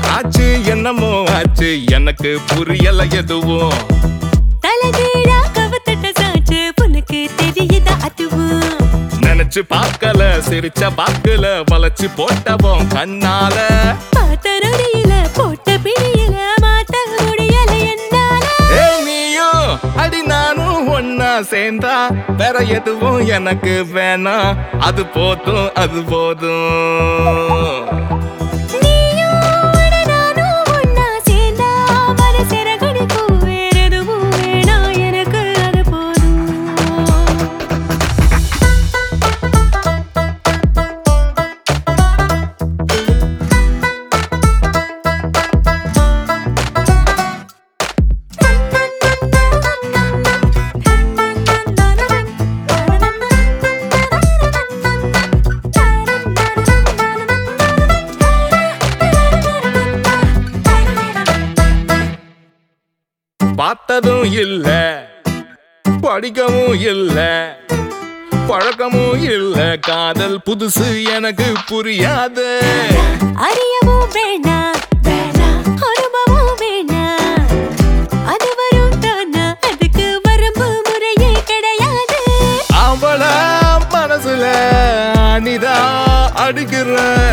ஆச்சு என்னமோ ஆச்சு எனக்கு புரியல எதுவும் தலைகீழா கவுத்துட்ட சாச்சு உனக்கு தெரியுதா அதுவும் நினைச்சு பார்க்கல சிரிச்ச பாக்கல வளைச்சு போட்டவோம் கண்ணால பார்த்த நொடியில போட்ட பிடியில மாத்த முடியல என்னால நீயும் அடி நானும் ஒன்னா சேர்ந்தா வேற எதுவும் எனக்கு வேணாம் அது போதும் அது போதும் பார்த்ததும் இல்ல படிக்கவும் இல்ல பழக்கமும் இல்ல காதல் புதுசு எனக்கு புரியாது அறியவும் வேணாம் அனுபவம் வேணாம் அது வரும் தானா அதுக்கு வரம்பு முறையே கிடையாது அவள மனசுல அனிதா அடிக்கிற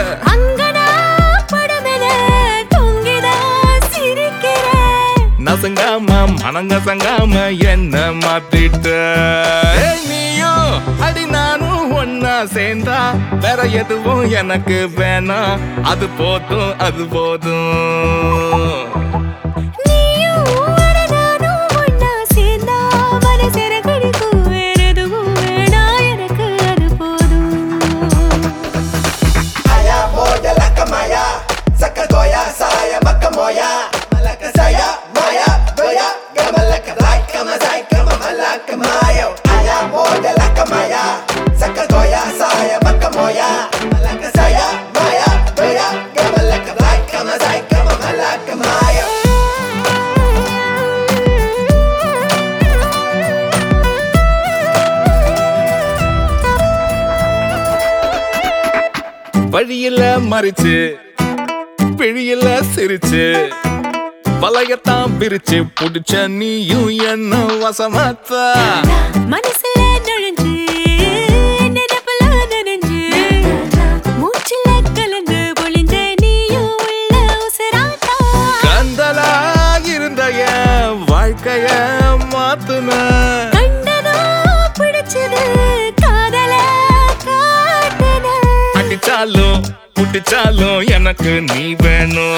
நசங்காம மனங்கசங்காம என்ன மாத்திட்ட நீயும் அடி நானும் ஒன்னா சேர்ந்தா வேற எதுவும் எனக்கு வேணாம் அது போதும் அது போதும் வழியில மறிச்சு பிழியில சிரிச்சு வலையத்தான் பிரிச்சு புடிச்ச நீயும் என்ன வசமாத்தா மனசுல நுழைஞ்சு நினைப்புல நனைஞ்சு மூச்சுல கலந்து பொழிஞ்ச நீயும் உள்ள உசராட்டா கந்தலா இருந்த என் வாழ்க்கைய மாத்துன கண்டதோ பிடிச்சது காதல காட்டுன அடிச்சாலும் புட்டிச்சாலும் எனக்கு நீ வேணும்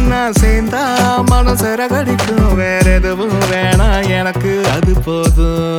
சேர்ந்தா மனசர கடிக்கும் வேற எதுவும் வேணாம் எனக்கு அது போதும்